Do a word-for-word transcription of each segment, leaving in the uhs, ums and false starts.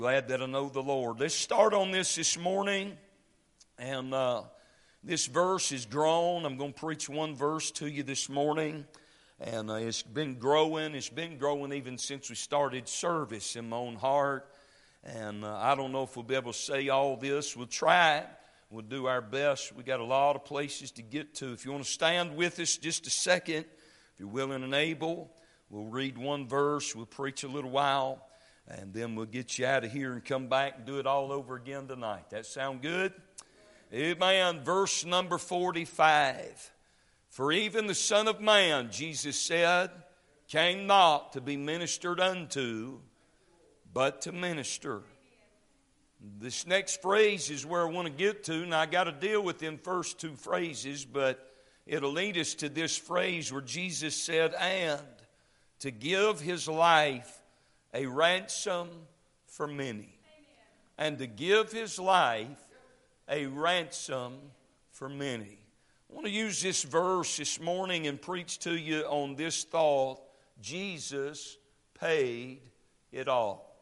Glad that I know the Lord. Let's start on this this morning. And uh, this verse is grown. I'm going to preach one verse to you this morning. And uh, it's been growing. It's been growing even since we started service in my own heart. And uh, I don't know if we'll be able to say all this. We'll try it. We'll do our best. We got a lot of places to get to. If you want to stand with us just a second, if you're willing and able, we'll read one verse. We'll preach a little while. And then we'll get you out of here and come back and do it all over again tonight. That sound good? Amen. Verse number forty-five. For even the Son of Man, Jesus said, came not to be ministered unto, but to minister. This next phrase is where I want to get to. Now I got to deal with them first two phrases, but it'll lead us to this phrase where Jesus said, and to give his life a ransom for many. And to give his life a ransom for many. I want to use this verse this morning and preach to you on this thought. Jesus paid it all.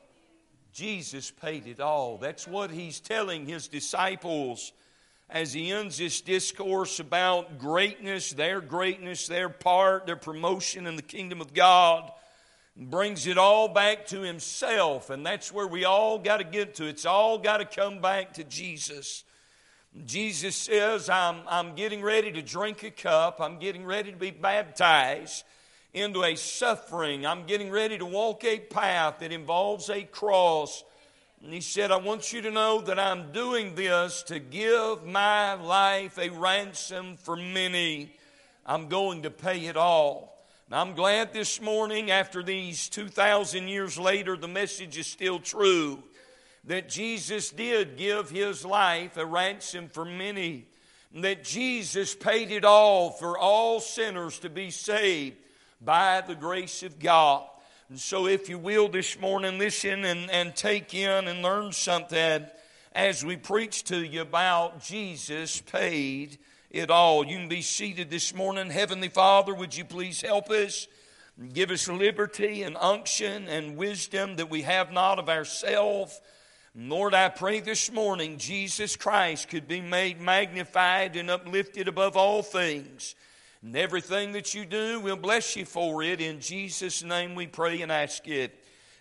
Jesus paid it all. That's what he's telling his disciples as he ends this discourse about greatness, their greatness, their part, their promotion in the kingdom of God. Brings it all back to himself, and that's where we all got to get to. It's all got to come back to Jesus. Jesus says, I'm, I'm getting ready to drink a cup. I'm getting ready to be baptized into a suffering. I'm getting ready to walk a path that involves a cross. And he said, I want you to know that I'm doing this to give my life a ransom for many. I'm going to pay it all. I'm glad this morning, after these two thousand years later, the message is still true, that Jesus did give his life a ransom for many, that Jesus paid it all for all sinners to be saved by the grace of God. And so if you will this morning, listen and, and take in and learn something as we preach to you about Jesus paid it all. You can be seated this morning. Heavenly Father, would you please help us? Give us liberty and unction and wisdom that we have not of ourselves. Lord, I pray this morning Jesus Christ could be made magnified and uplifted above all things. And everything that you do, we'll bless you for it. In Jesus' name we pray and ask it.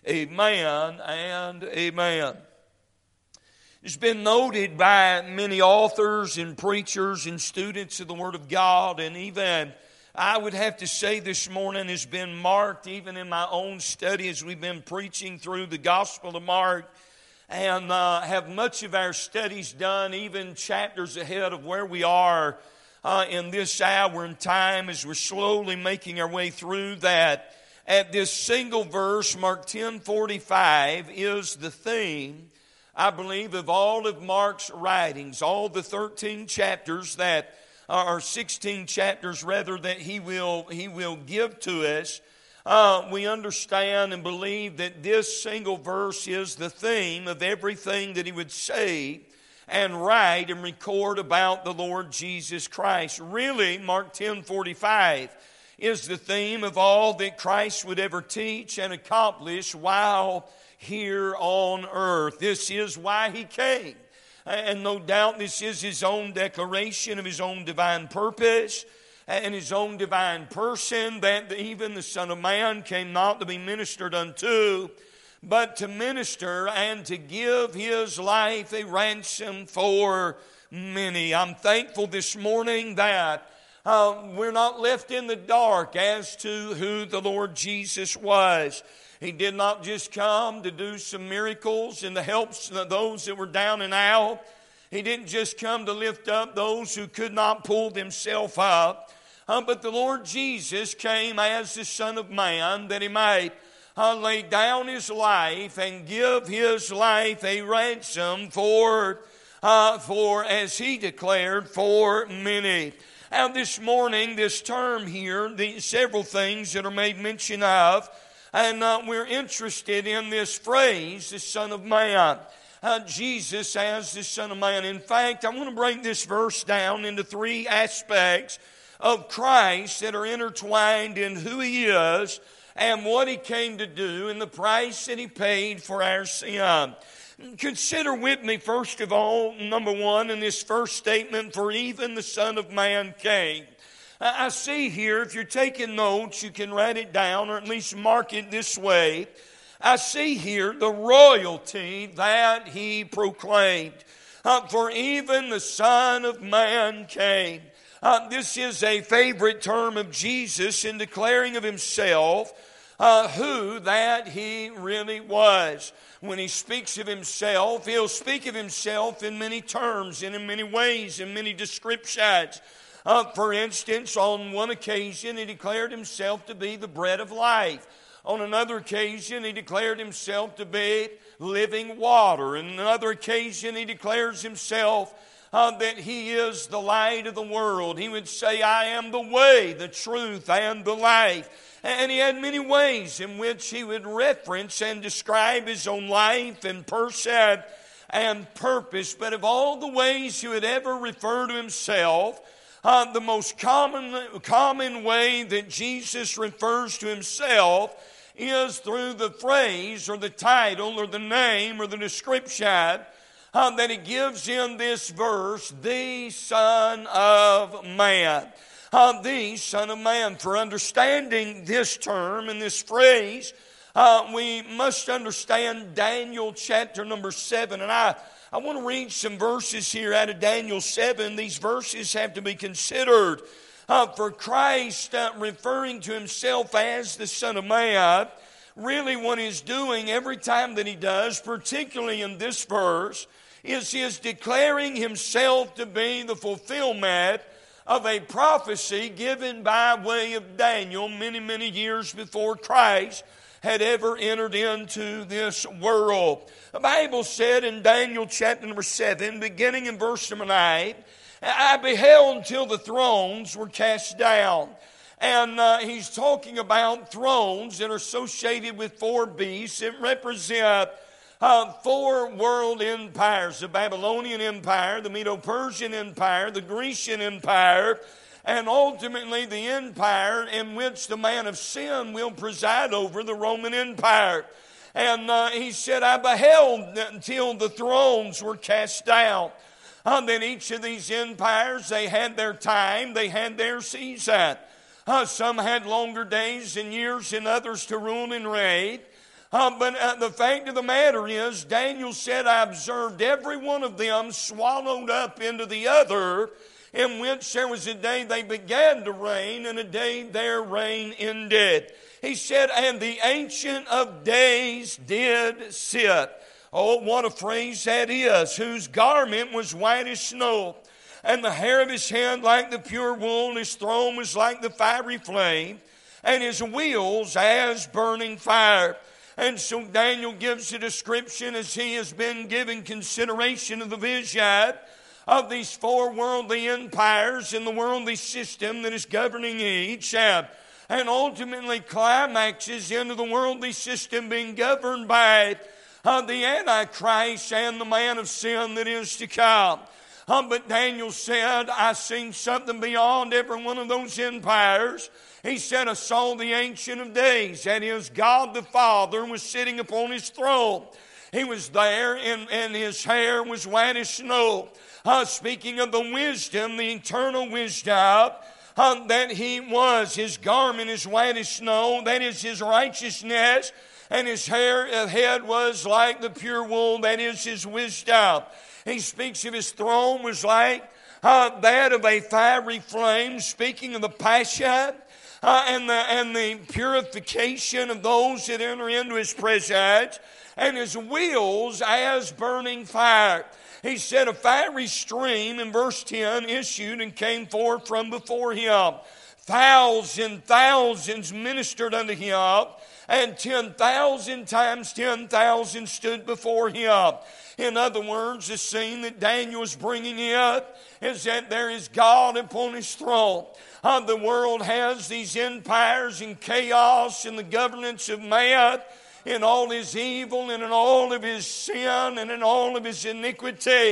Amen and amen. It's been noted by many authors and preachers and students of the Word of God, and even I would have to say this morning has been marked even in my own study as we've been preaching through the Gospel of Mark, and uh, have much of our studies done even chapters ahead of where we are uh, in this hour and time as we're slowly making our way through that. At this single verse, Mark ten forty-five, is the theme, I believe, of all of Mark's writings, all the thirteen chapters that, or sixteen chapters rather, that he will he will give to us. Uh, we understand and believe that this single verse is the theme of everything that he would say and write and record about the Lord Jesus Christ. Really, Mark ten forty-five is the theme of all that Christ would ever teach and accomplish while here on earth. This is why he came. And no doubt this is his own declaration of his own divine purpose and his own divine person, that even the Son of Man came not to be ministered unto, but to minister and to give his life a ransom for many. I'm thankful this morning that uh, we're not left in the dark as to who the Lord Jesus was. He did not just come to do some miracles and to help those that were down and out. He didn't just come to lift up those who could not pull themselves up. Uh, but the Lord Jesus came as the Son of Man that he might uh, lay down his life and give his life a ransom for, uh, for, as he declared, for many. And this morning, this term here, the several things that are made mention of, and uh, we're interested in this phrase, the Son of Man. Uh, Jesus as the Son of Man. In fact, I want to break this verse down into three aspects of Christ that are intertwined in who he is and what He came to do and the price that He paid for our sin. Consider with me, first of all, number one, in this first statement, for even the Son of Man came. I see here, if you're taking notes, you can write it down or at least mark it this way. I see here the royalty that He proclaimed. Uh, for even the Son of Man came. Uh, this is a favorite term of Jesus in declaring of Himself uh, who that He really was. When He speaks of Himself, He'll speak of Himself in many terms and in many ways, in many descriptions. Uh, for instance, on one occasion, He declared Himself to be the bread of life. On another occasion, He declared Himself to be living water. On another occasion, He declares Himself uh, that He is the light of the world. He would say, I am the way, the truth, and the life. And He had many ways in which He would reference and describe His own life and person and purpose. But of all the ways He would ever refer to Himself, uh, the most common, common way that Jesus refers to Himself is through the phrase or the title or the name or the description uh, that He gives in this verse, the Son of Man. Uh, the Son of Man. For understanding this term and this phrase, uh, we must understand Daniel chapter number seven. And I, I want to read some verses here out of Daniel seven. These verses have to be considered. Uh, for Christ uh, referring to Himself as the Son of Man, really what He's doing every time that He does, particularly in this verse, is He is declaring Himself to be the fulfillment of a prophecy given by way of Daniel many, many years before Christ had ever entered into this world. The Bible said in Daniel chapter number seven, beginning in verse number nine, I beheld until the thrones were cast down. And uh, he's talking about thrones that are associated with four beasts that represent uh, four world empires. The Babylonian Empire, the Medo-Persian Empire, the Grecian Empire, and ultimately the empire in which the man of sin will preside over, the Roman Empire. And uh, he said, I beheld until the thrones were cast down. Uh, then each of these empires, they had their time, they had their season. Uh, some had longer days and years and others to rule and reign. Uh, but uh, the fact of the matter is, Daniel said, I observed every one of them swallowed up into the other, in which there was a day they began to reign and a day their reign ended. He said, and the Ancient of Days did sit. Oh, what a phrase that is. Whose garment was white as snow, and the hair of his head like the pure wool, and his throne was like the fiery flame, and his wheels as burning fire. And so Daniel gives a description as he has been giving consideration of the vision of these four worldly empires and the worldly system that is governing each, and ultimately climaxes into the worldly system being governed by Uh, the Antichrist and the man of sin that is to come. Uh, but Daniel said, I seen something beyond every one of those empires. He said, I saw the Ancient of Days, that is, God the Father was sitting upon His throne. He was there, and, and His hair was white as snow. Uh, speaking of the wisdom, the eternal wisdom, uh, that He was. His garment is white as snow, that is His righteousness. And his hair, uh, head was like the pure wool, that is His wisdom. He speaks of His throne was like uh, that of a fiery flame, speaking of the passion uh, and, the, and the purification of those that enter into His presence. And His wheels as burning fire. He said a fiery stream, in verse ten, issued and came forth from before Him. Thousands, thousands ministered unto Him, and ten thousand times ten thousand stood before Him. In other words, the scene that Daniel is bringing in is that there is God upon His throne. Uh, the world has these empires and chaos and the governance of man in all his evil and in all of his sin and in all of his iniquity.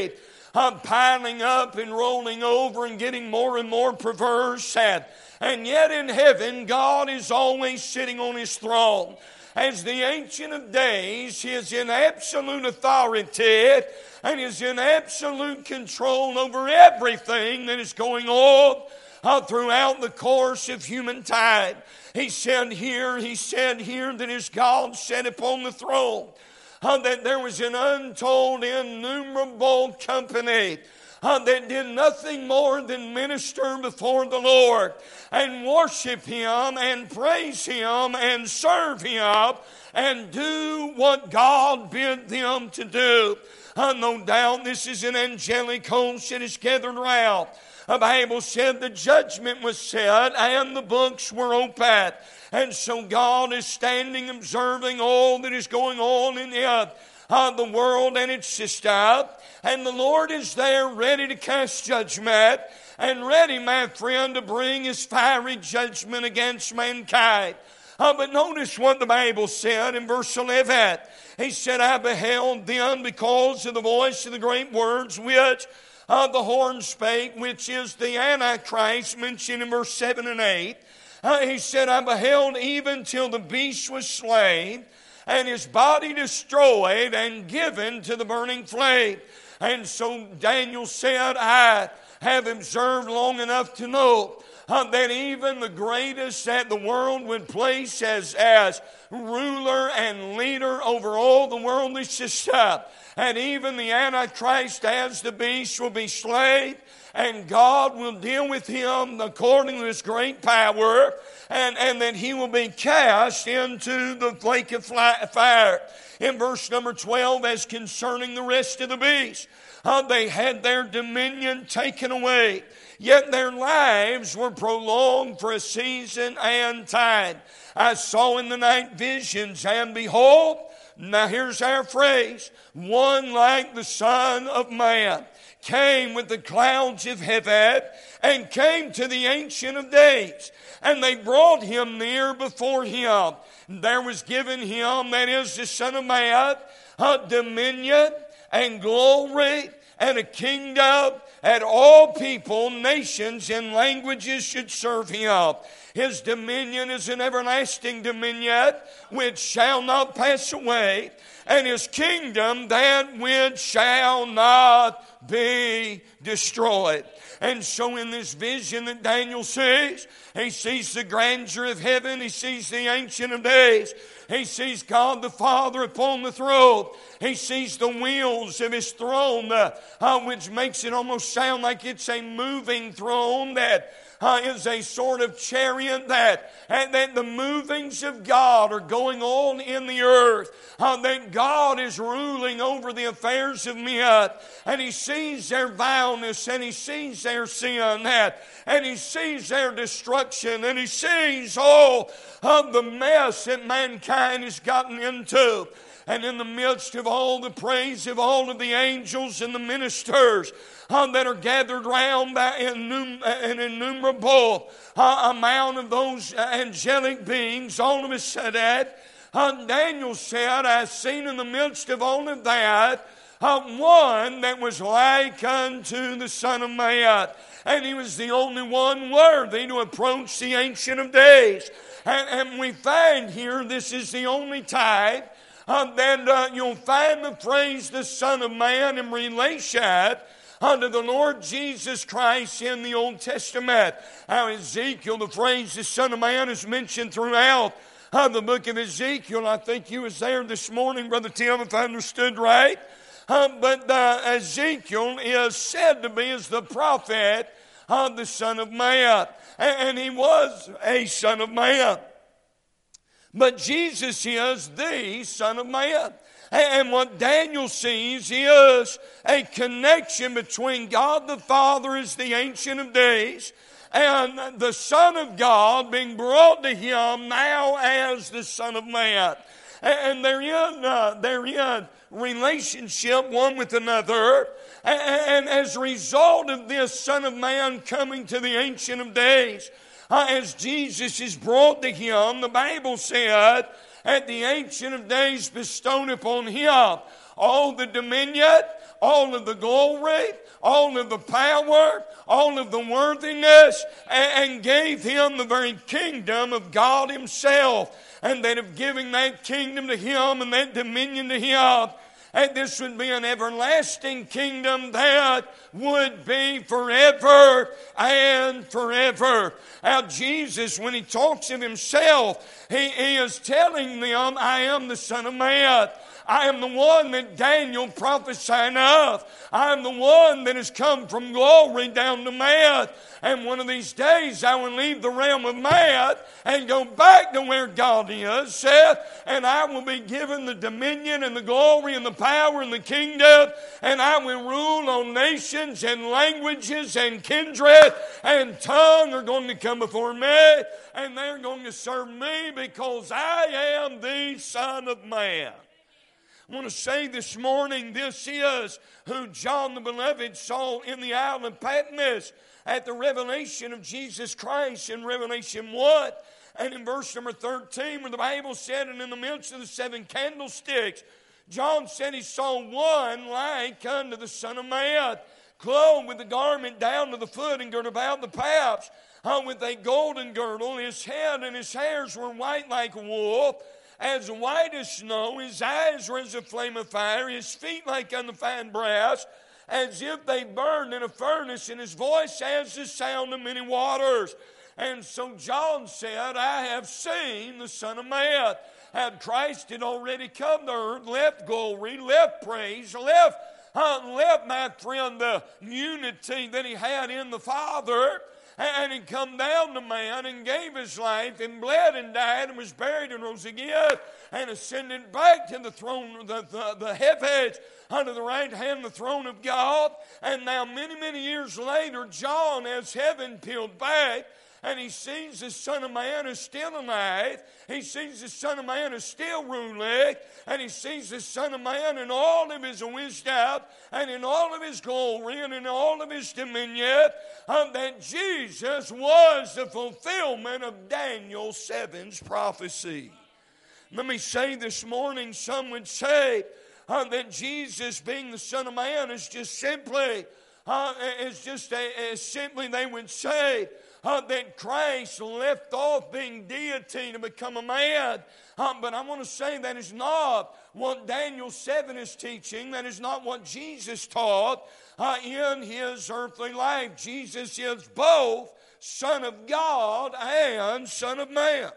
uh, piling up and rolling over and getting more and more perverse. And, and yet in heaven, God is always sitting on His throne. As the Ancient of Days, He is in absolute authority and is in absolute control over everything that is going on uh, throughout the course of human time. He said here, He said here that as God sat upon the throne, uh, that there was an untold, innumerable company Uh, that did nothing more than minister before the Lord and worship Him and praise Him and serve Him and do what God bid them to do. Uh, no doubt this is an angelic host that is gathered around. The Bible said the judgment was set and the books were opened. And so God is standing observing all that is going on in the earth. Uh, the world and its system, and the Lord is there ready to cast judgment and ready, my friend, to bring His fiery judgment against mankind. Uh, but notice what the Bible said in verse eleven. He said, I beheld then because of the voice of the great words which uh, the horn spake, which is the Antichrist mentioned in verse seven and eight. Uh, he said, I beheld even till the beast was slain, and his body destroyed and given to the burning flame. And so Daniel said, I have observed long enough to know uh, that even the greatest that the world would place as, as ruler and leader over all the worldly system, and even the Antichrist as the beast will be slain, and God will deal with him according to His great power, and, and that he will be cast into the lake of fire. In verse number twelve, as concerning the rest of the beasts, uh, they had their dominion taken away, yet their lives were prolonged for a season and time. I saw in the night visions, and behold, now here's our phrase, one like the Son of Man came with the clouds of heaven and came to the Ancient of Days. And they brought Him near before Him. There was given Him, that is the Son of Man, a dominion and glory and a kingdom, and all people, nations, and languages should serve Him. His dominion is an everlasting dominion which shall not pass away, and His kingdom that which shall not be destroyed. And so in this vision that Daniel sees, he sees the grandeur of heaven, he sees the Ancient of Days, he sees God the Father upon the throne, he sees the wheels of His throne, uh, uh, which makes it almost sound like it's a moving throne that Uh, is a sort of chariot that, and that the movings of God are going on in the earth. Uh, that God is ruling over the affairs of men, and He sees their vileness, and He sees their sin, that, and He sees their destruction, and He sees all of the mess that mankind has gotten into. And in the midst of all the praise of all of the angels and the ministers uh, that are gathered round by innum- an innumerable uh, amount of those angelic beings, all of a sudden, uh, Daniel said, I seen in the midst of all of that, uh, one that was like unto the Son of Man. And He was the only one worthy to approach the Ancient of Days. And, and we find here this is the only time Uh, then uh, you'll find the phrase the Son of Man in relation unto the Lord Jesus Christ in the Old Testament. How Ezekiel, the phrase the Son of Man is mentioned throughout uh, the book of Ezekiel. I think you was there this morning, Brother Tim, if I understood right. Uh, but uh, Ezekiel is said to be as the prophet of the Son of Man. And, and he was a Son of Man. But Jesus is the Son of Man. And what Daniel sees is a connection between God the Father as the Ancient of Days and the Son of God being brought to Him now as the Son of Man. And they're in, uh, they're in relationship one with another. And as a result of this Son of Man coming to the Ancient of Days, Uh, as Jesus is brought to Him, the Bible said, at the Ancient of Days bestowed upon Him all the dominion, all of the glory, all of the power, all of the worthiness, and gave him the very kingdom of God himself. And that of giving that kingdom to him and that dominion to him, and this would be an everlasting kingdom that would be forever and forever. Now Jesus, when he talks of himself, he, he is telling them, I am the Son of Man. I am the one that Daniel prophesied of. I am the one that has come from glory down to man. And one of these days I will leave the realm of man and go back to where God is, saith, and I will be given the dominion and the glory and the power and the kingdom, and I will rule on nations and languages and kindred and tongue are going to come before me, and they're going to serve me because I am the Son of Man. I want to say this morning, this is who John the Beloved saw in the island of Patmos at the revelation of Jesus Christ in Revelation one. And in verse number thirteen, where the Bible said, and in the midst of the seven candlesticks, John said he saw one like unto the Son of Man, clothed with the garment down to the foot and girt about the paps, uh, with a golden girdle. His head and his hairs were white like wool, as white as snow. His eyes were as a flame of fire, his feet like unto fine brass, as if they burned in a furnace, and his voice as the sound of many waters. And so John said, I have seen the Son of Man. And Christ had already come to earth, left glory, left praise, left, uh, left, my friend, the unity that he had in the Father, and he come down to man and gave his life and bled and died and was buried and rose again and ascended back to the throne, the, the, the heavens, under the right hand of the throne of God. And now many, many years later, John, as heaven peeled back, and he sees the Son of Man is still alive. He sees the Son of Man is still ruling. And he sees the Son of Man in all of his wisdom and in all of his glory and in all of his dominion. Um, that Jesus was the fulfillment of Daniel seven's prophecy. Let me say this morning, some would say uh, that Jesus being the Son of Man is just simply, uh, is just a, is simply they would say, Uh, that Christ left off being deity to become a man. Uh, but I want to say that is not what Daniel seven is teaching. That is not what Jesus taught uh, in his earthly life. Jesus is both Son of God and Son of Man.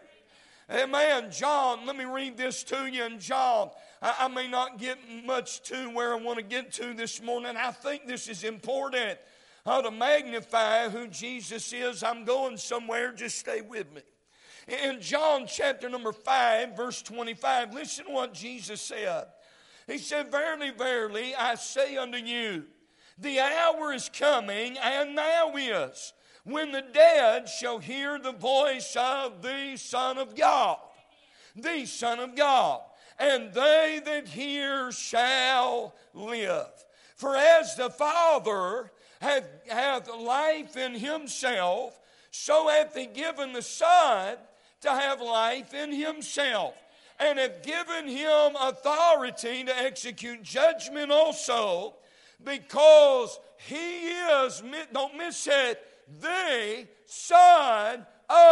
Amen. John, let me read this to you in John. I, I may not get much to where I want to get to this morning. I think this is important. How to magnify who Jesus is. I'm going somewhere, just stay with me. In John chapter number five, verse twenty-five, listen to what Jesus said. He said, Verily, verily, I say unto you, the hour is coming, and now is, when the dead shall hear the voice of the Son of God. The Son of God. And they that hear shall live. For as the Father Hath, hath life in himself, so hath he given the Son to have life in himself, and hath given him authority to execute judgment also, because he is, don't miss it, the Son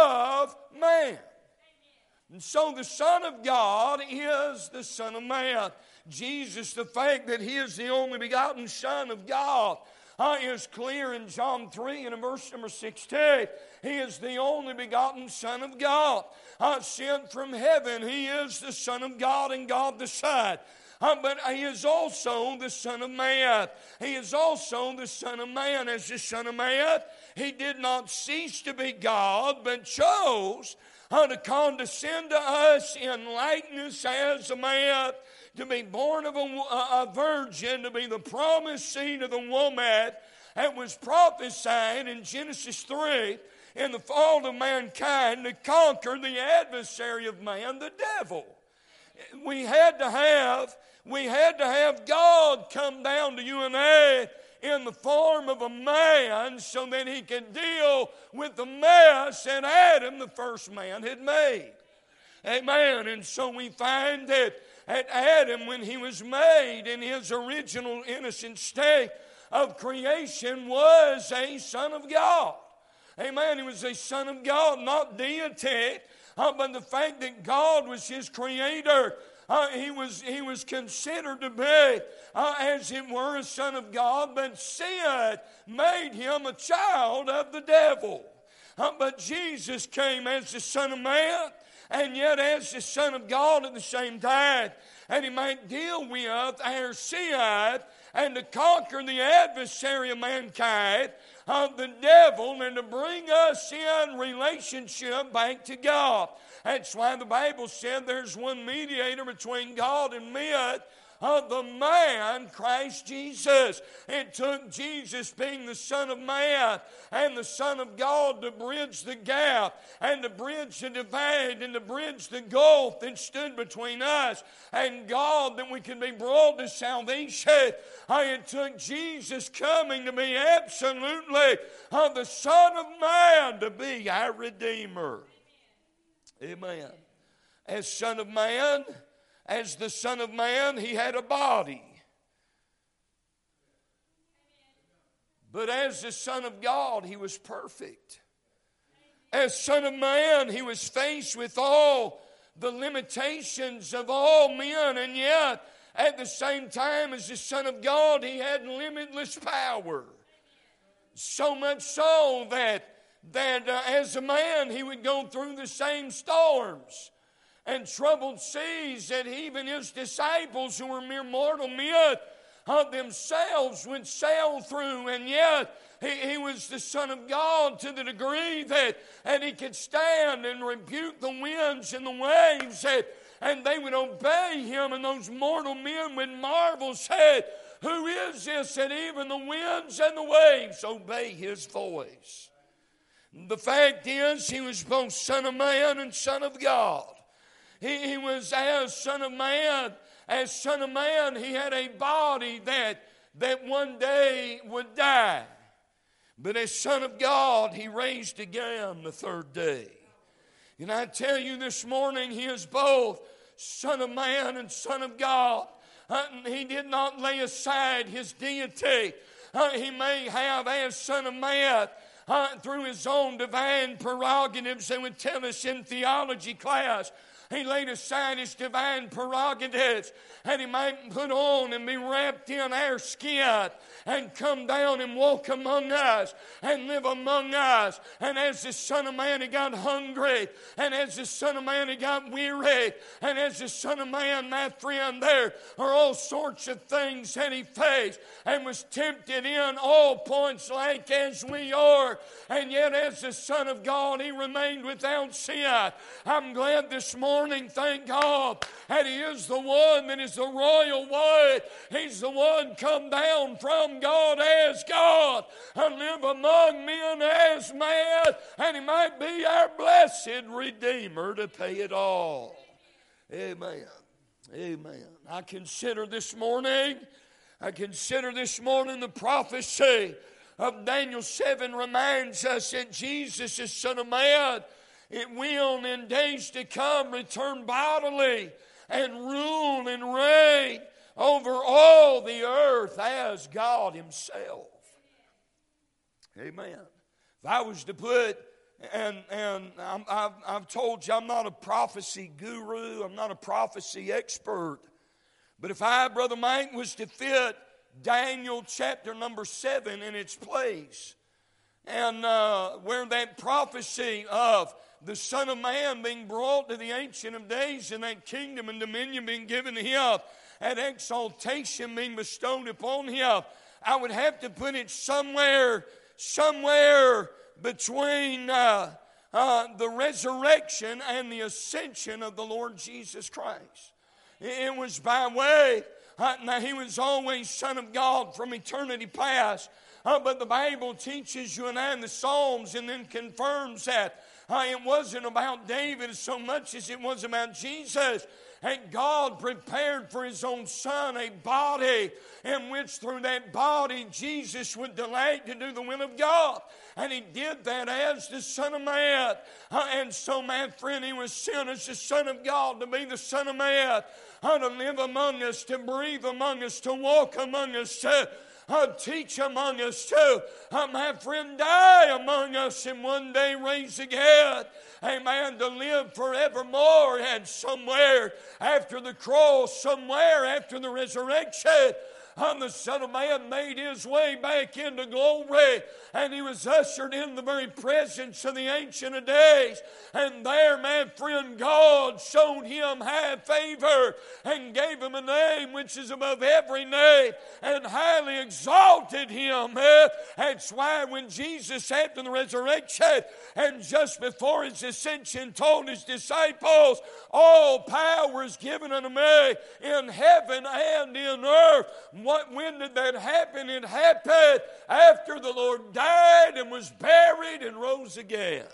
of Man. And so the Son of God is the Son of Man. Jesus, the fact that he is the only begotten Son of God, Uh, is clear in John three and in verse number sixteen. He is the only begotten Son of God, uh, sent from heaven. He is the Son of God and God the Son. Uh, but he is also the Son of Man. He is also the Son of Man. As the Son of Man, he did not cease to be God, but chose uh, to condescend to us in likeness as a man, to be born of a, a virgin, to be the promised seed of the woman. It was prophesied in Genesis three in the fall of mankind to conquer the adversary of man, the devil. We had to have, we had to have God come down to you and I in the form of a man so that he could deal with the mess that Adam, the first man, had made. Amen. And so we find that at Adam, when he was made in his original innocent state of creation, was a son of God. Amen. He was a son of God, not deity, uh, but the fact that God was his creator. Uh, he was he was considered to be, uh, as it were, a son of God, but sin made him a child of the devil. Uh, but Jesus came as the Son of Man, and yet as the Son of God at the same time, and he might deal with our sin and to conquer the adversary of mankind, of the devil, and to bring us in relationship back to God. That's why the Bible said there's one mediator between God and men, of the man, Christ Jesus. It took Jesus being the Son of Man and the Son of God to bridge the gap and to bridge the divide and to bridge the gulf that stood between us and God, that we could be brought to salvation. It took Jesus coming to be absolutely uh, the Son of Man, to be our Redeemer. Amen. As Son of Man, as the Son of Man, he had a body. But as the Son of God, he was perfect. As Son of Man, he was faced with all the limitations of all men, and yet at the same time as the Son of God, he had limitless power. So much so that, that uh, as a man, he would go through the same storms and troubled seas that even his disciples, who were mere mortal men, of themselves would sail through. And yet he, he was the Son of God to the degree that and he could stand and rebuke the winds and the waves, that, and they would obey him, and those mortal men would marvel, said, "Who is this that even the winds and the waves obey his voice?" The fact is, he was both Son of Man and Son of God. He, he was as Son of Man. As Son of Man, he had a body that, that one day would die. But as Son of God, he raised again the third day. And I tell you this morning, he is both Son of Man and Son of God. Uh, he did not lay aside his deity. Uh, he may have, as Son of Man, uh, through his own divine prerogatives, they would tell us in theology class, he laid aside his divine prerogatives, and he might put on and be wrapped in our skin and come down and walk among us and live among us. And as the Son of Man, he got hungry, and as the Son of Man, he got weary, and as the Son of Man, my friend, there are all sorts of things that he faced and was tempted in all points like as we are. And yet as the Son of God, he remained without sin. I'm glad this morning, thank God, that he is the one that is the royal one. He's the one come down from God as God and live among men as man, and he might be our blessed Redeemer to pay it all. Amen. Amen. I consider this morning, I consider this morning the prophecy of Daniel seven reminds us that Jesus is Son of Man. It will in days to come return bodily and rule and reign over all the earth as God himself. Amen. If I was to put, and, and I'm, I've, I've told you I'm not a prophecy guru, I'm not a prophecy expert, but if I, Brother Mike, was to fit Daniel chapter number seven in its place, and uh, where that prophecy of the Son of Man being brought to the Ancient of Days, and that kingdom and dominion being given to him, and exaltation being bestowed upon him, I would have to put it somewhere, somewhere between uh, uh, the resurrection and the ascension of the Lord Jesus Christ. It was by way, uh, now he was always Son of God from eternity past, uh, but the Bible teaches you and I in the Psalms and then confirms that Uh, it wasn't about David so much as it was about Jesus. And God prepared for His own Son a body in which through that body Jesus would delight to do the will of God. And He did that as the Son of Man. Uh, and so, my friend, He was sent as the Son of God to be the Son of Man, uh, to live among us, to breathe among us, to walk among us, to uh, teach among us, to, uh, my friend, die among us, and one day rise again. Amen. To live forevermore, and somewhere after the cross, somewhere after the resurrection, and the Son of Man made His way back into glory, and He was ushered in the very presence of the Ancient of Days. And there, my friend, God showed Him high favor and gave Him a name which is above every name, and highly exalted Him. That's why when Jesus, after the resurrection and just before His ascension, told His disciples, all power is given unto me in heaven and in earth. What, when did that happen? It happened after the Lord died and was buried and rose again.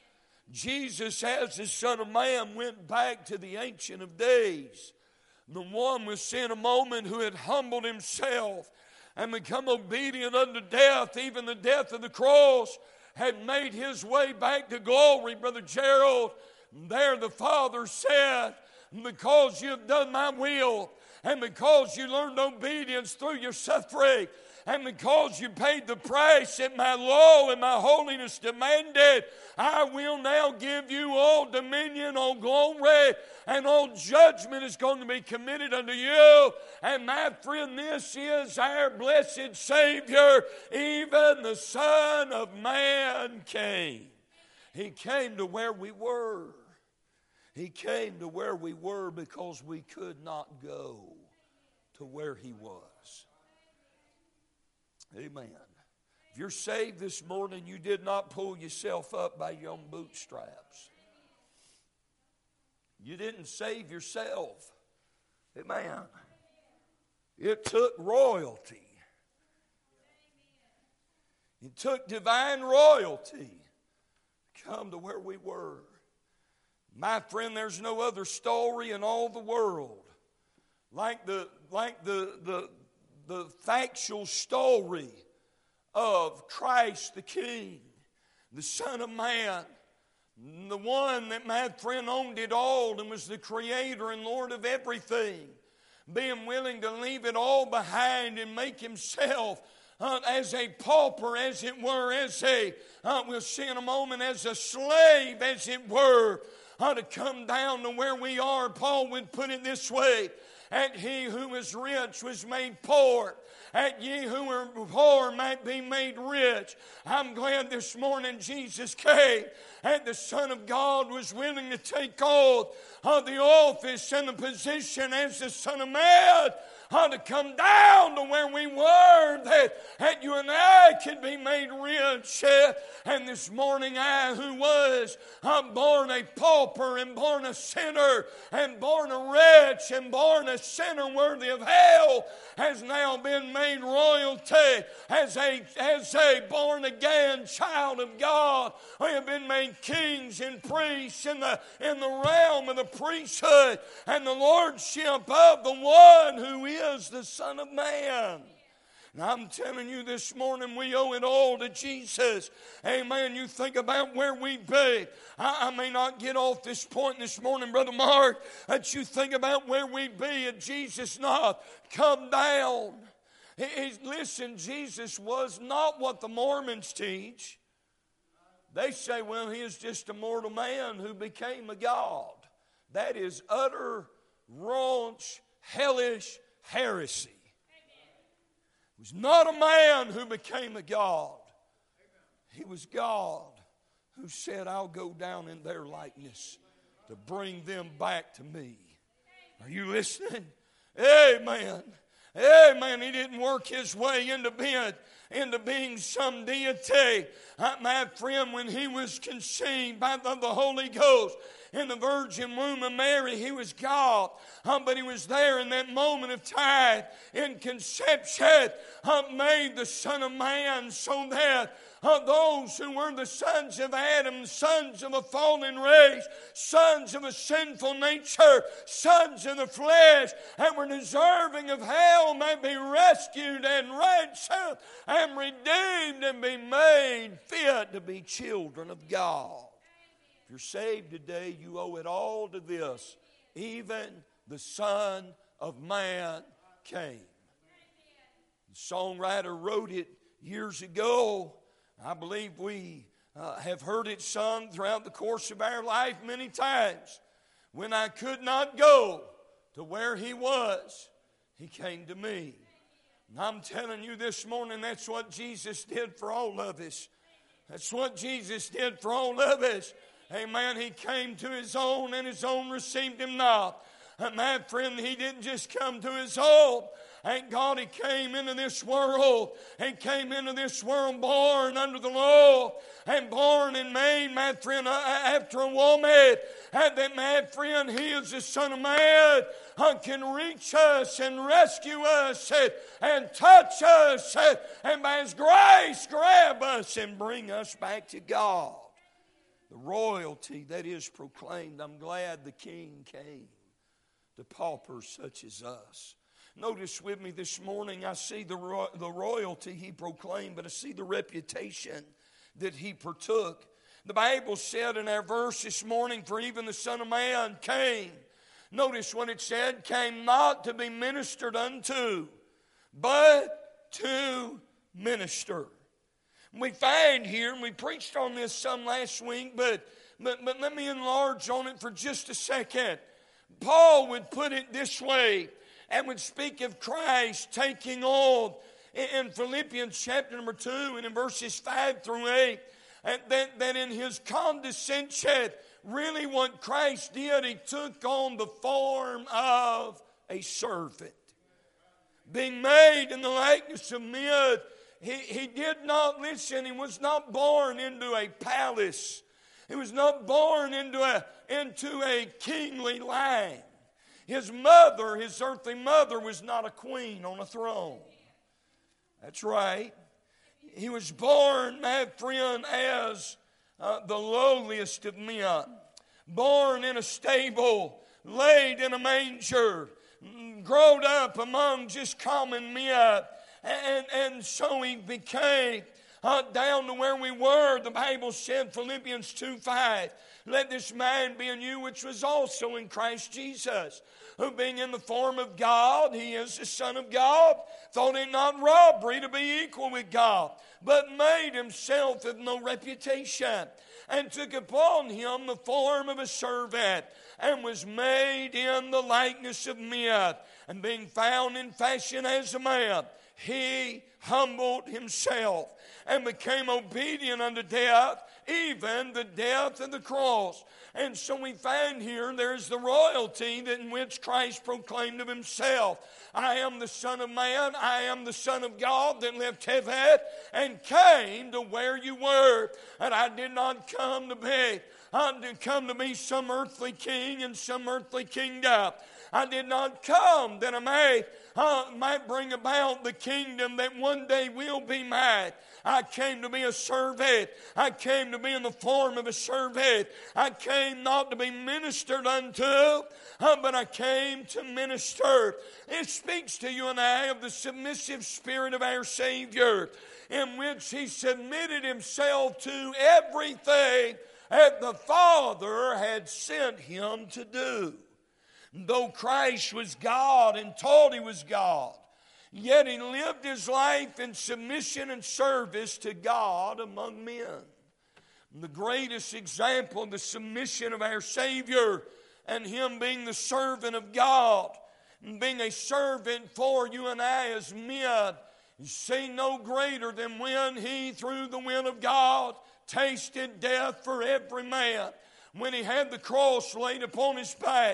Jesus, as the Son of Man, went back to the Ancient of Days. The one was sent a moment who had humbled Himself and become obedient unto death, even the death of the cross, had made His way back to glory, Brother Gerald. There the Father said, because you have done my will, and because you learned obedience through your suffering, and because you paid the price that my law and my holiness demanded, I will now give you all dominion, all glory, and all judgment is going to be committed unto you. And my friend, this is our blessed Savior. Even the Son of Man came. He came to where we were. He came to where we were because we could not go to where He was. Amen. If you're saved this morning, you did not pull yourself up by your own bootstraps. You didn't save yourself. Amen. It took royalty. It took divine royalty to come to where we were. My friend, there's no other story in all the world like the like the the the factual story of Christ the King, the Son of Man, the one that, my friend, owned it all and was the Creator and Lord of everything, being willing to leave it all behind and make Himself Uh, as a pauper, as it were, as a, uh, we'll see in a moment, as a slave, as it were, uh, to come down to where we are. Paul would put it this way, and he who was rich was made poor, and ye who were poor might be made rich. I'm glad this morning Jesus came, and the Son of God was willing to take on uh, the office and the position as the Son of Man, Uh, to come down to where we were, that, that you and I could be made rich. Uh, and this morning I, who was uh, born a pauper and born a sinner and born a wretch and born a sinner worthy of hell, has now been made royalty as a, as a born again child of God. We have been made kings and priests in the, in the realm of the priesthood and the lordship of the one who is is the Son of Man. And I'm telling you this morning, we owe it all to Jesus. Amen. You think about where we be. I, I may not get off this point this morning, Brother Mark, but you think about where we be had Jesus not come down. He, he, listen, Jesus was not what the Mormons teach. They say, well, He is just a mortal man who became a God. That is utter, raunch, hellish heresy. He was not a man who became a God. He was God who said, I'll go down in their likeness to bring them back to me. Are you listening? Amen. Amen. He didn't work His way into being, into being some deity. Uh, my friend, when He was conceived by the, the Holy Ghost, in the virgin womb of Mary. He was God, uh, but He was there in that moment of time in conception, uh, made the Son of Man so that uh, those who were the sons of Adam, sons of a fallen race, sons of a sinful nature, sons of the flesh, and were deserving of hell, may be rescued and ransomed and redeemed and be made fit to be children of God. If you're saved today, you owe it all to this. Even the Son of Man came. The songwriter wrote it years ago. I believe we uh, have heard it sung throughout the course of our life many times. When I could not go to where He was, He came to me. And I'm telling you this morning, that's what Jesus did for all of us. That's what Jesus did for all of us. Amen. He came to His own, and His own received Him not. And my friend, He didn't just come to His own. Thank God He came into this world. He came into this world born under the law and born and made, my friend, after a woman. And that, my friend, He is the Son of Man who can reach us and rescue us and, and touch us and, and by His grace grab us and bring us back to God. The royalty that is proclaimed. I'm glad the King came to paupers such as us. Notice with me this morning, I see the, ro- the royalty He proclaimed, but I see the reputation that He partook. The Bible said in our verse this morning, for even the Son of Man came. Notice what it said, came not to be ministered unto, but to minister. We find here, and we preached on this some last week, but, but, but let me enlarge on it for just a second. Paul would put it this way, and would speak of Christ taking on in Philippians chapter number two and in verses five through eight, and that, that in His condescension, really what Christ did, He took on the form of a servant. Being made in the likeness of men, he, he did not, listen, He was not born into a palace. He was not born into a, into a kingly line. His mother, His earthly mother, was not a queen on a throne. That's right. He was born, my friend, as uh, the lowliest of men. Born in a stable, laid in a manger, growed up among just common men. And, and so He became uh, down to where we were. The Bible said, Philippians two five, let this mind be in you which was also in Christ Jesus, who being in the form of God, He is the Son of God, thought it not robbery to be equal with God, but made Himself of no reputation, and took upon Him the form of a servant, and was made in the likeness of men, and being found in fashion as a man, He humbled Himself, and became obedient unto death, even the death of the cross. And so we find here there's the royalty that in which Christ proclaimed of Himself. I am the Son of Man, I am the Son of God that left heaven and came to where you were. And I did not come to be, I did come to be some earthly king in some earthly kingdom. I did not come that I may, uh, might bring about the kingdom that one day will be mine. I came to be a servant. I came to be in the form of a servant. I came not to be ministered unto, uh, but I came to minister. It speaks to you and I of the submissive spirit of our Savior, in which He submitted Himself to everything that the Father had sent Him to do. Though Christ was God and taught He was God, yet He lived His life in submission and service to God among men. The greatest example of the submission of our Savior and Him being the servant of God, and being a servant for you and I as men, is seen no greater than when He, through the will of God, tasted death for every man. When He had the cross laid upon His back,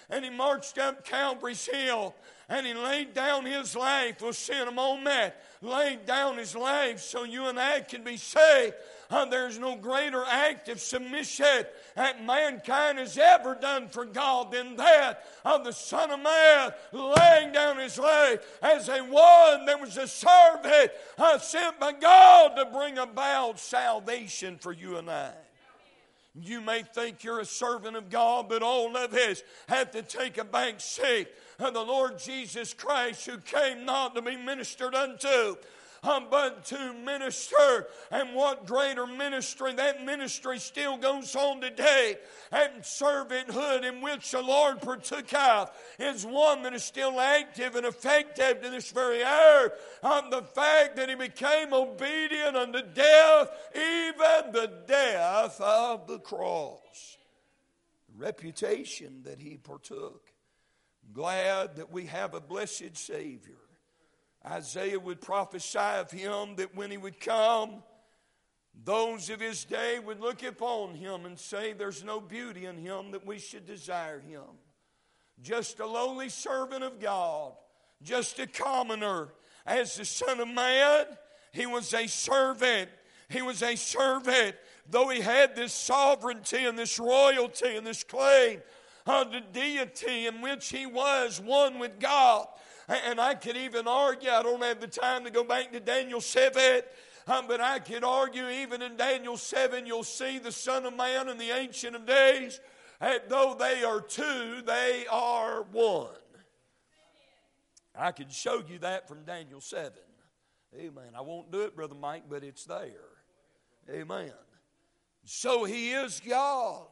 and he marched up Calvary's hill, and he laid down his life. We'll see in a moment. Laid down his life so you and I can be saved. Uh, there's no greater act of submission that mankind has ever done for God than that of the Son of Man laying down his life as a one that was a servant uh, sent by God to bring about salvation for you and I. You may think you're a servant of God, but all of us have to take a back seat of the Lord Jesus Christ, who came not to be ministered unto, um, but to minister. And what greater ministry? That ministry still goes on today. And servanthood in which the Lord partook of is one that is still active and effective to this very hour. On the fact that he became obedient unto death, even the death of the cross. The reputation that he partook. Glad that we have a blessed Savior. Isaiah would prophesy of him that when he would come, those of his day would look upon him and say, there's no beauty in him that we should desire him. Just a lowly servant of God, just a commoner. As the Son of Man, he was a servant. He was a servant, though he had this sovereignty and this royalty and this claim of the deity in which he was one with God. And I could even argue, I don't have the time to go back to Daniel seven, um, but I could argue even in Daniel seven, you'll see the Son of Man and the Ancient of Days, and though they are two, they are one. I could show you that from Daniel seven. Amen. I won't do it, Brother Mike, but it's there. Amen. So he is God,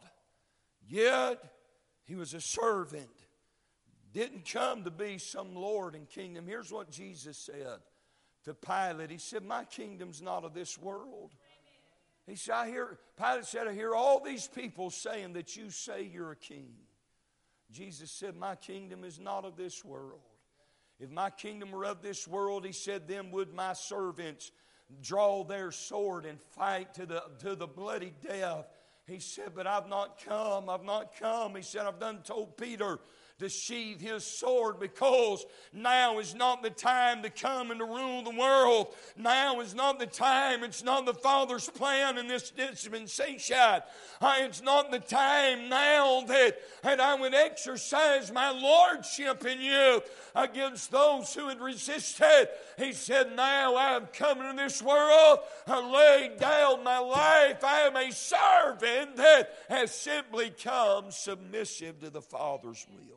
yet he was a servant. Didn't come to be some Lord and kingdom. Here's what Jesus said to Pilate. He said, my kingdom's not of this world. He said, I hear, Pilate said, I hear all these people saying that you say you're a king. Jesus said, my kingdom is not of this world. If my kingdom were of this world, he said, then would my servants draw their sword and fight to the, to the bloody death. He said, but I've not come, I've not come. He said, I've done told Peter to sheathe his sword, because now is not the time to come and to rule the world. Now is not the time. It's not the Father's plan in this dispensation. Uh, it's not the time now that, that I would exercise my lordship in you against those who had resisted. He said, now I have come into this world, I laid down my life. I am a servant that has simply come submissive to the Father's will.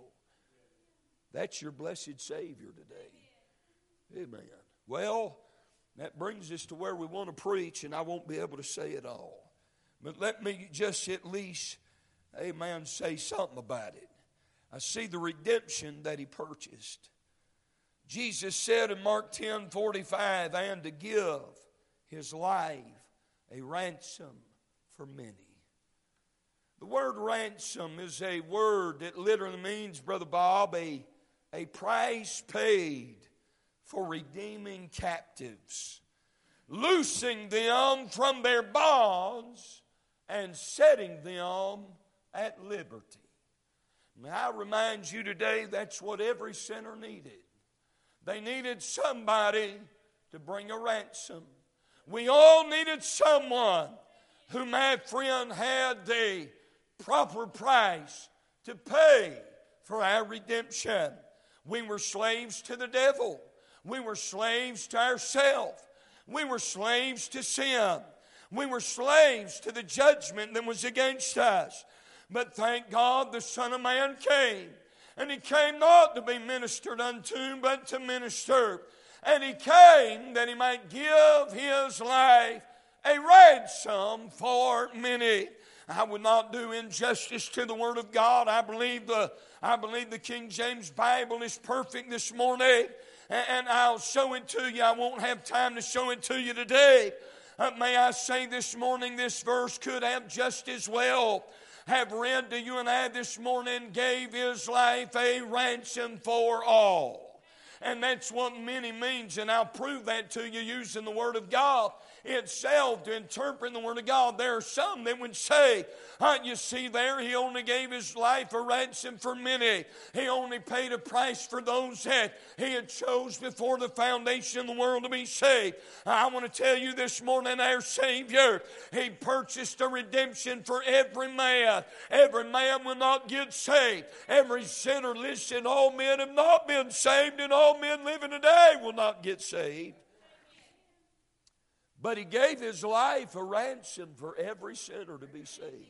That's your blessed Savior today. Amen. Well, that brings us to where we want to preach, and I won't be able to say it all. But let me just at least, amen, say something about it. I see the redemption that he purchased. Jesus said in Mark ten forty-five, and to give his life a ransom for many. The word ransom is a word that literally means, Brother Bob, a A price paid for redeeming captives, loosing them from their bonds and setting them at liberty. May I remind you today, that's what every sinner needed. They needed somebody to bring a ransom. We all needed someone who, my friend, had the proper price to pay for our redemption. We were slaves to the devil. We were slaves to ourselves. We were slaves to sin. We were slaves to the judgment that was against us. But thank God the Son of Man came. And he came not to be ministered unto, but to minister. And he came that he might give his life a ransom for many. I would not do injustice to the Word of God. I believe the, I believe the King James Bible is perfect this morning. And, and I'll show it to you. I won't have time to show it to you today. Uh, may I say this morning, this verse could have just as well have read to you and I this morning, gave his life a ransom for all. And that's what many means, and I'll prove that to you using the Word of God itself to interpret the Word of God. There are some that would say, uh, you see there, He only gave His life a ransom for many. He only paid a price for those that He had chose before the foundation of the world to be saved. I want to tell you this morning, our Savior, He purchased a redemption for every man. Every man will not get saved. Every sinner, listen, all men have not been saved, and all men living today will not get saved. But He gave His life a ransom for every sinner to be saved.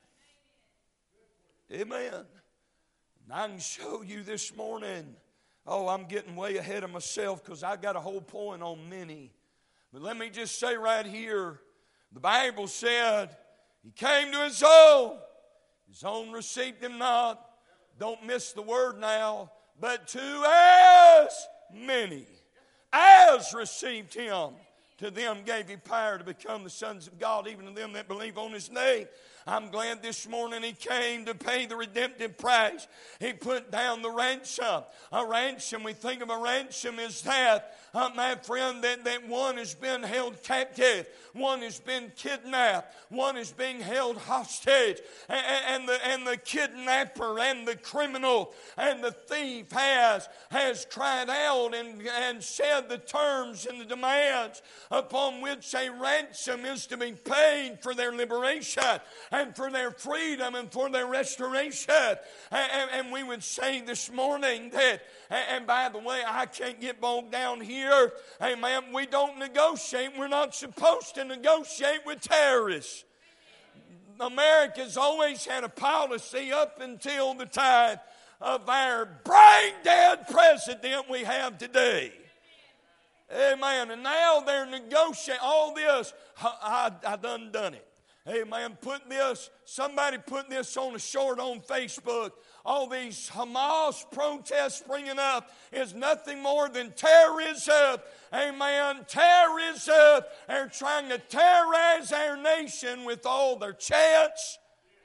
Amen. And I can show you this morning, oh, I'm getting way ahead of myself because I got a whole point on many. But let me just say right here, the Bible said, He came to His own. His own received Him not. Don't miss the word now. But to as many as received Him, to them gave He power to become the sons of God, even to them that believe on His name. I'm glad this morning He came to pay the redemptive price. He put down the ransom. A ransom, we think of a ransom as that, uh, my friend, that, that one has been held captive. One has been kidnapped. One is being held hostage. And, and, the, and the kidnapper and the criminal and the thief has, has cried out and, and said the terms and the demands upon which a ransom is to be paid for their liberation and for their freedom and for their restoration. And, and we would say this morning that, and by the way, I can't get bogged down here. Amen. We don't negotiate. We're not supposed to negotiate with terrorists. America's always had a policy up until the time of our brain-dead president we have today. Amen. And now they're negotiating all this. I, I, I done done it. Amen. Put this, somebody put this on a short on Facebook. All these Hamas protests springing up is nothing more than terrorism. Amen. Terrorism. They're trying to terrorize our nation with all their chants.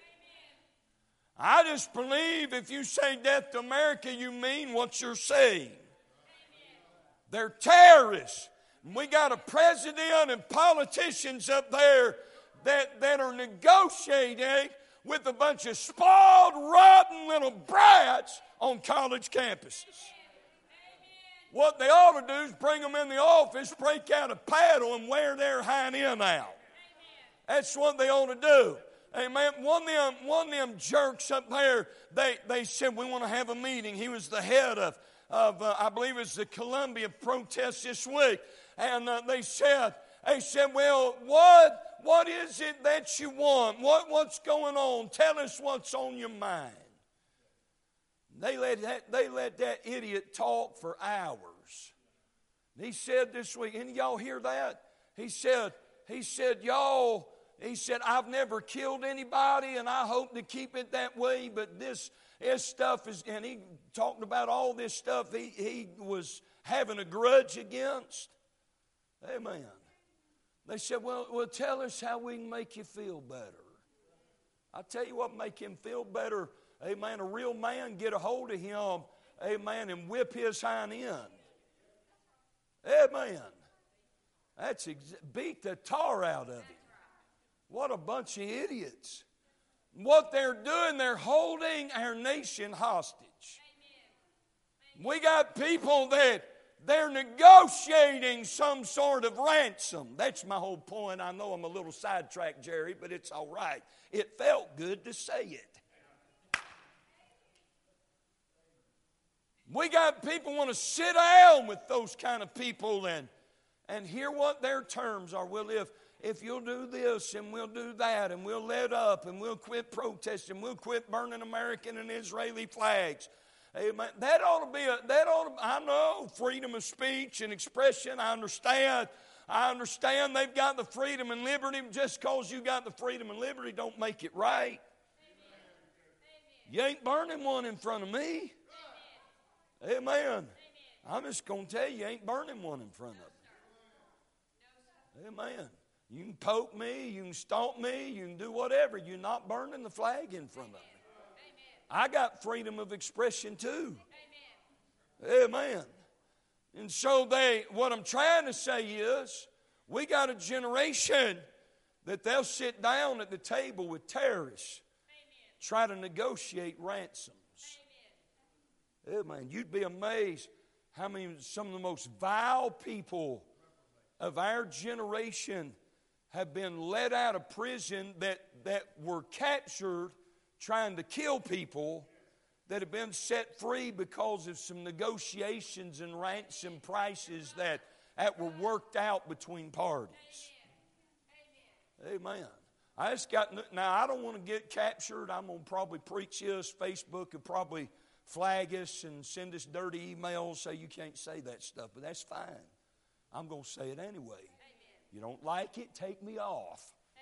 I just believe if you say death to America, you mean what you're saying. They're terrorists. We got a president and politicians up there that, that are negotiating with a bunch of spoiled, rotten little brats on college campuses. What they ought to do is bring them in the office, break out a paddle, and wear their hind end out. That's what they ought to do. Amen. One of them, one of them jerks up there, they, they said, we want to have a meeting. He was the head of, of uh, I believe it was the Columbia protest this week. And uh, they said, they said, well, what, what is it that you want? What, what's going on? Tell us what's on your mind. They let that, they let that idiot talk for hours. He said this week, any of y'all hear that? He said, he said, y'all, he said, I've never killed anybody and I hope to keep it that way, but this, this stuff is, and he talked about all this stuff he, he was having a grudge against. Amen. They said, well, well, tell us how we can make you feel better. I'll tell you what make him feel better. Amen. A real man get a hold of him, amen, and whip his hind end. Amen. That's ex- beat the tar out of him. What a bunch of idiots. What they're doing, they're holding our nation hostage. We got people that they're negotiating some sort of ransom. That's my whole point. I know I'm a little sidetracked, Jerry, but it's all right. It felt good to say it. We got people want to sit down with those kind of people and, and hear what their terms are. Well, if, if you'll do this and we'll do that and we'll let up and we'll quit protesting, we'll quit burning American and Israeli flags. Amen. That ought to be a, that ought to, I know, freedom of speech and expression, I understand. I understand they've got the freedom and liberty. Just because you got the freedom and liberty don't make it right. Amen. You ain't burning one in front of me. Amen. Amen. I'm just going to tell you, you ain't burning one in front of me. Amen. You can poke me, you can stomp me, you can do whatever. You're not burning the flag in front of me. I got freedom of expression too. Amen. Amen. And so they, what I'm trying to say is, we got a generation that they'll sit down at the table with terrorists, amen, try to negotiate ransoms. Amen. Amen. You'd be amazed how many, some of the most vile people of our generation have been let out of prison that, that were captured trying to kill people, that have been set free because of some negotiations and ransom prices that, that were worked out between parties. Amen. Amen. I just got, now I don't want to get captured. I'm going to probably preach this. Facebook will probably flag us and send us dirty emails, say you can't say that stuff, but that's fine. I'm going to say it anyway. Amen. You don't like it, take me off.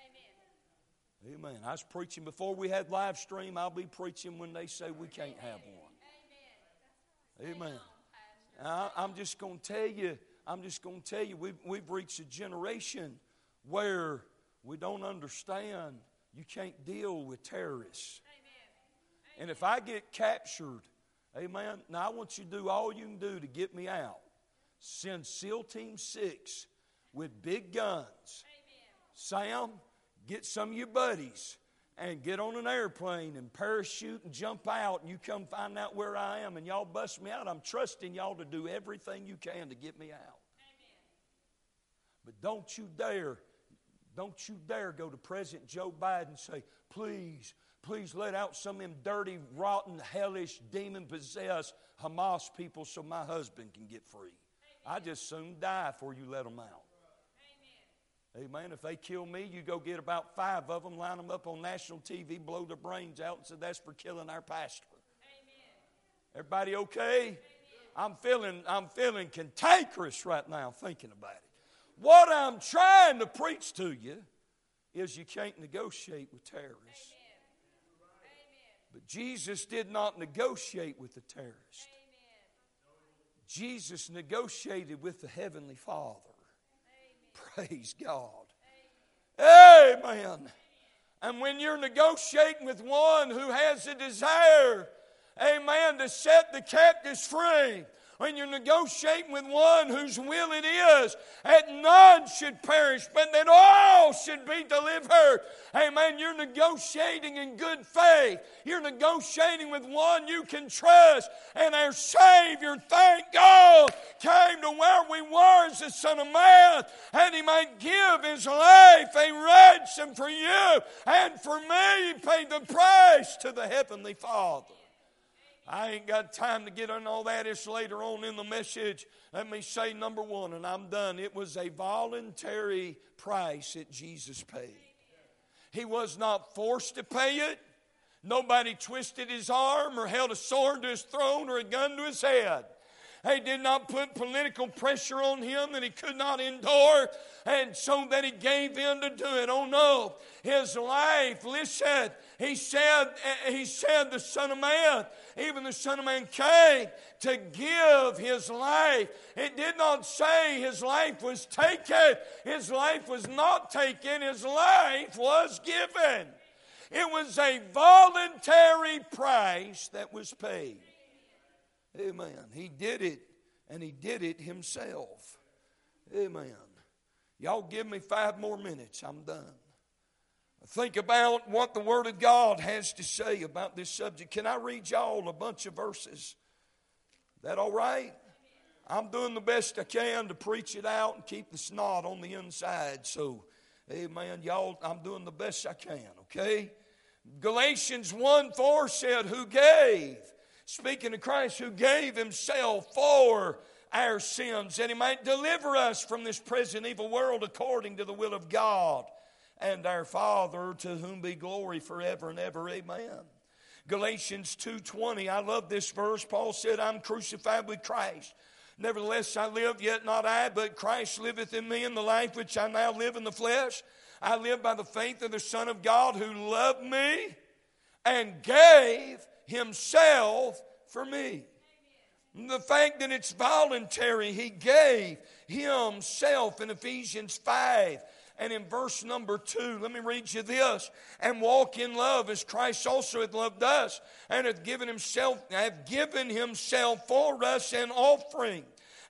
Amen. Amen. I was preaching before we had live stream. I'll be preaching when they say we can't have one. Amen. Amen. I, I'm just going to tell you, I'm just going to tell you, we've, we've reached a generation where we don't understand you can't deal with terrorists. Amen. And if I get captured, amen, now I want you to do all you can do to get me out. Send SEAL Team six with big guns. Amen. Sam, get some of your buddies and get on an airplane and parachute and jump out, and you come find out where I am and y'all bust me out. I'm trusting y'all to do everything you can to get me out. Amen. But don't you dare, don't you dare go to President Joe Biden and say, please, please let out some of them dirty, rotten, hellish, demon-possessed Hamas people so my husband can get free. I just soon die before you let them out. Amen. Amen. If they kill me, you go get about five of them, line them up on national T V, blow their brains out, and say that's for killing our pastor. Amen. Everybody okay? Amen. I'm feeling, I'm feeling cantankerous right now thinking about it. What I'm trying to preach to you is you can't negotiate with terrorists. Amen. But Jesus did not negotiate with the terrorists. Jesus negotiated with the Heavenly Father. Amen. Praise God. Amen. Amen. And when you're negotiating with one who has a desire, amen, to set the captives free, when you're negotiating with one whose will it is that none should perish, but that all should be delivered. Amen. You're negotiating in good faith. You're negotiating with one you can trust. And our Savior, thank God, came to where we were as the Son of Man, and He might give His life a ransom for you and for me. He paid the price to the Heavenly Father. I ain't got time to get on all that. It's later on in the message. Let me say number one, and I'm done. It was a voluntary price that Jesus paid. He was not forced to pay it. Nobody twisted his arm or held a sword to his throat or a gun to his head. He did not put political pressure on him that he could not endure, and so that he gave in to do it. Oh no, his life, listen, he said, he said the Son of Man, even the Son of Man came to give his life. It did not say his life was taken. His life was not taken. His life was given. It was a voluntary price that was paid. Amen. He did it, and He did it Himself. Amen. Y'all give me five more minutes. I'm done. Think about what the Word of God has to say about this subject. Can I read y'all a bunch of verses? Is that all right? I'm doing the best I can to preach it out and keep the snot on the inside. So, amen. Y'all, I'm doing the best I can, okay? Galatians one four said, who gave, speaking of Christ, who gave Himself for our sins, that He might deliver us from this present evil world according to the will of God and our Father, to whom be glory forever and ever. Amen. Galatians two twenty, I love this verse. Paul said, I'm crucified with Christ. Nevertheless I live, yet not I, but Christ liveth in me. In the life which I now live in the flesh, I live by the faith of the Son of God, who loved me and gave Himself for me. Amen. The fact that it's voluntary, He gave Himself in Ephesians five. And in verse number two, let me read you this. And walk in love as Christ also hath loved us, and hath given himself, hath given himself for us an offering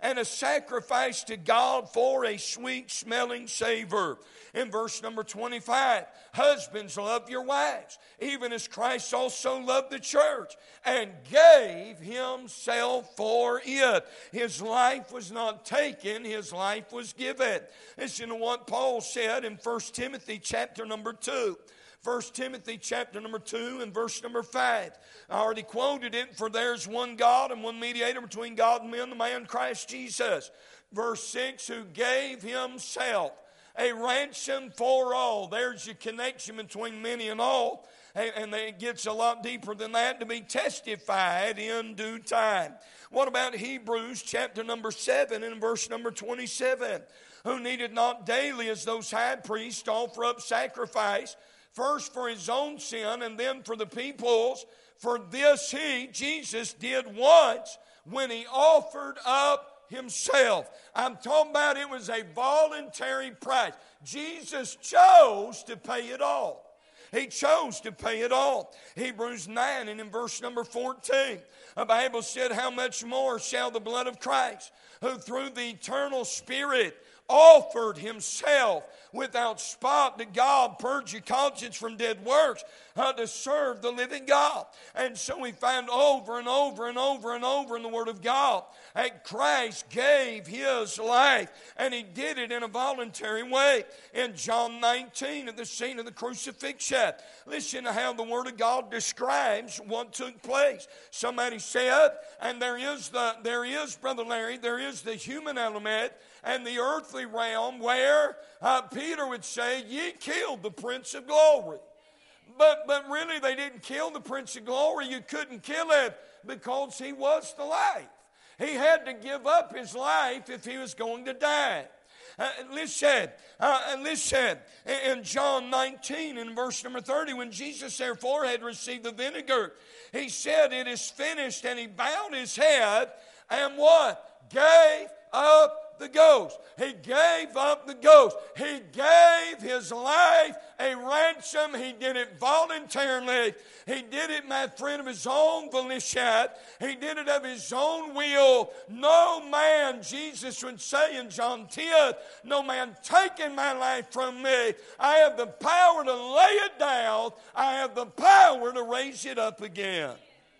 and a sacrifice to God for a sweet-smelling savor. In verse number twenty-five, husbands, love your wives, even as Christ also loved the church and gave himself for it. His life was not taken, his life was given. Listen to what Paul said in First Timothy chapter number two. First Timothy chapter number two and verse number five. I already quoted it. For there's one God and one mediator between God and men, the man Christ Jesus. Verse six, who gave himself a ransom for all. There's your connection between many and all. And it gets a lot deeper than that, to be testified in due time. What about Hebrews chapter number seven and verse number twenty-seven? Who needed not daily as those high priests to offer up sacrifice, first for his own sin and then for the people's. For this he, Jesus, did once when he offered up himself. I'm talking about it was a voluntary price. Jesus chose to pay it all. He chose to pay it all. Hebrews nine and in verse number fourteen, the Bible said, how much more shall the blood of Christ, who through the eternal Spirit offered himself without spot to God, purge your conscience from dead works, uh, to serve the living God. And so we find over and over and over and over in the Word of God that Christ gave his life, and he did it in a voluntary way. In John nineteen, at the scene of the crucifixion, listen to how the Word of God describes what took place. Somebody said, and there is the there is, Brother Larry, there is the human element and the earthly realm where uh, Peter would say, ye killed the Prince of Glory. But, but really they didn't kill the Prince of Glory. You couldn't kill him because he was the life. He had to give up his life if he was going to die. Uh, listen, uh, listen, in John nineteen, in verse number thirty, when Jesus therefore had received the vinegar, he said, it is finished, and he bowed his head and what? Gave up the ghost. He gave up the ghost. He gave his life a ransom. He did it voluntarily. He did it, my friend, of his own volition. He did it of his own will. No man, Jesus would say in John ten, no man taking my life from me. I have the power to lay it down. I have the power to raise it up again.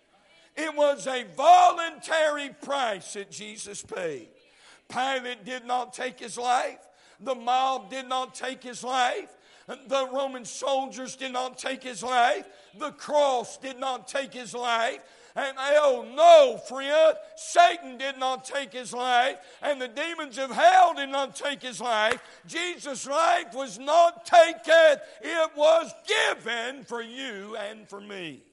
It was a voluntary price that Jesus paid. Pilate did not take his life. The mob did not take his life. The Roman soldiers did not take his life. The cross did not take his life. And oh no, friend, Satan did not take his life. And the demons of hell did not take his life. Jesus' life was not taken. It was given for you and for me.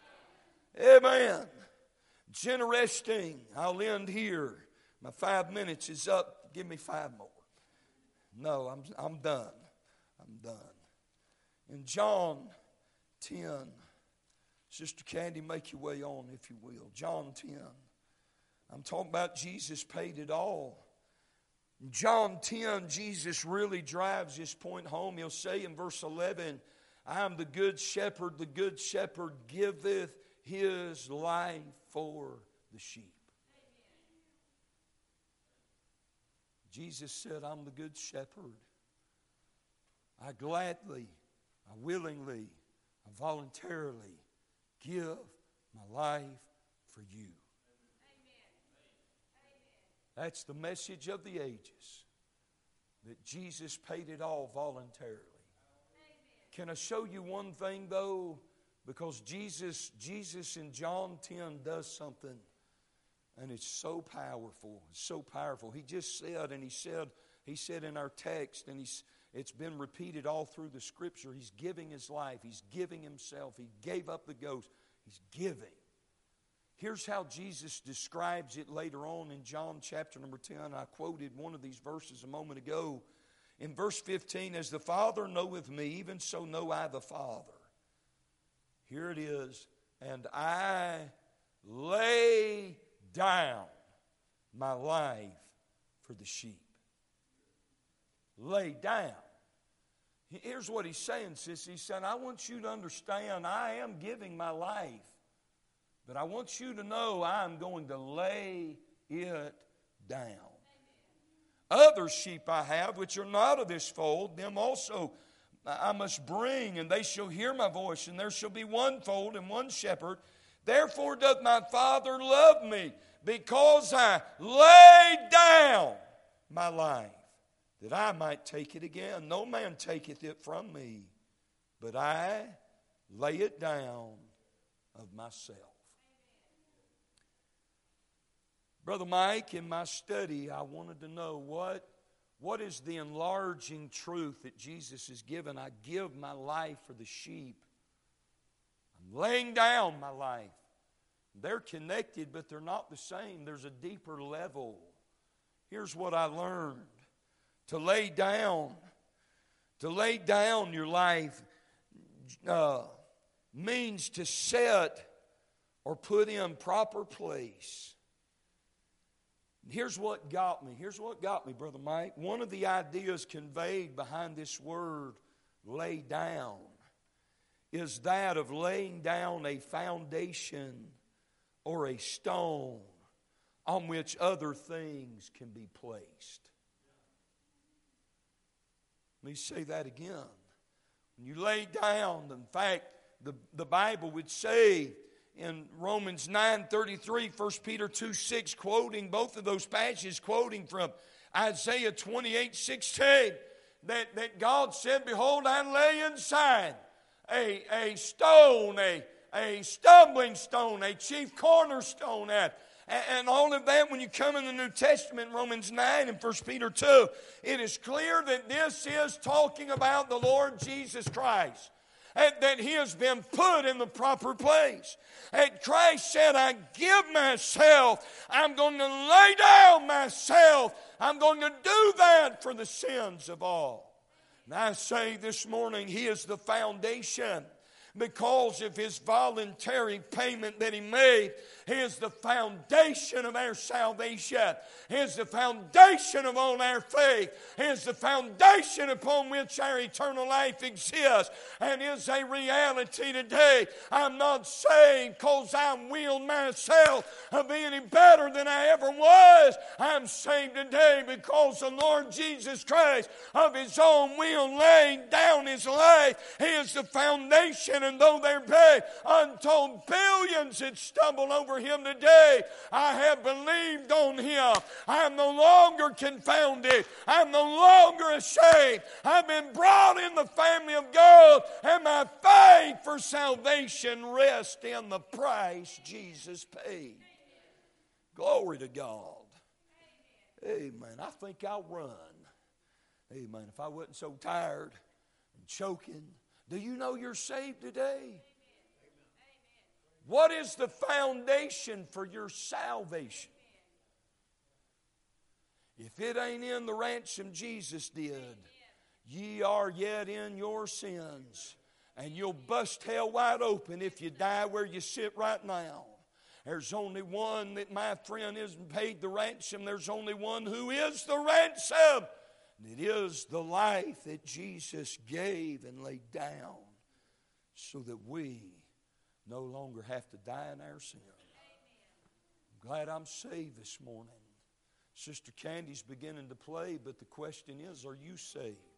Amen. It's interesting. I'll end here. My five minutes is up. Give me five more. No, I'm, I'm done. I'm done. In John ten, Sister Candy, make your way on, if you will. John ten. I'm talking about Jesus paid it all. In John ten, Jesus really drives this point home. He'll say in verse eleven, I am the good shepherd. The good shepherd giveth his life for the sheep. Jesus said, I'm the good shepherd. I gladly, I willingly, I voluntarily give my life for you. Amen. That's the message of the ages, that Jesus paid it all voluntarily. Amen. Can I show you one thing, though? Because Jesus, Jesus in John ten does something. And it's so powerful. It's so powerful. He just said, and he said, he said in our text, and he's, it's been repeated all through the Scripture, he's giving his life. He's giving himself. He gave up the ghost. He's giving. Here's how Jesus describes it later on in John chapter number ten. I quoted one of these verses a moment ago. In verse fifteen, as the Father knoweth me, even so know I the Father. Here it is. And I lay down my life for the sheep. Lay down. Here's what he's saying, sis. He said, I want you to understand I am giving my life, but I want you to know I'm going to lay it down. Other sheep I have, which are not of this fold, them also I must bring, and they shall hear my voice, and there shall be one fold and one shepherd. Therefore doth my Father love me, because I laid down my life, that I might take it again. No man taketh it from me, but I lay it down of myself. Brother Mike, in my study, I wanted to know what, what is the enlarging truth that Jesus has given. I give my life for the sheep. I'm laying down my life. They're connected, but they're not the same. There's a deeper level. Here's what I learned. To lay down, to lay down your life uh, means to set or put in proper place. Here's what got me. Here's what got me, Brother Mike. One of the ideas conveyed behind this word, lay down, is that of laying down a foundation or a stone on which other things can be placed. Let me say that again. When you lay down, in fact, the, the Bible would say in Romans nine thirty-three, First Peter two six, quoting both of those passages, quoting from Isaiah twenty-eight sixteen, that, that God said, behold, I lay inside a, a stone, a, a stumbling stone, a chief cornerstone at. And all of that, when you come in the New Testament, Romans nine and First Peter two, it is clear that this is talking about the Lord Jesus Christ. And that He has been put in the proper place. And Christ said, I give myself. I'm going to lay down myself. I'm going to do that for the sins of all. And I say this morning, He is the foundation. Because of His voluntary payment that He made, He is the foundation of our salvation. He is the foundation of all our faith. He is the foundation upon which our eternal life exists and is a reality today. I'm not saved because I willed myself to be any better than I ever was. I'm saved today because the Lord Jesus Christ of His own will laid down His life. He is the foundation. And though there be untold billions that stumble over Him today, I have believed on Him. I am no longer confounded. I'm no longer ashamed. I've been brought in the family of God, and my faith for salvation rests in the price Jesus paid. Glory to God. Amen. I think I'll run. Amen. If I wasn't so tired and choking. Do you know you're saved today? Amen. What is the foundation for your salvation? Amen. If it ain't in the ransom Jesus did, amen, ye are yet in your sins. And you'll bust hell wide open if you die where you sit right now. There's only one that, my friend, isn't paid the ransom. There's only one who is the ransom. And it is the life that Jesus gave and laid down so that we no longer have to die in our sin. I'm glad I'm saved this morning. Sister Candy's beginning to play, but the question is, are you saved?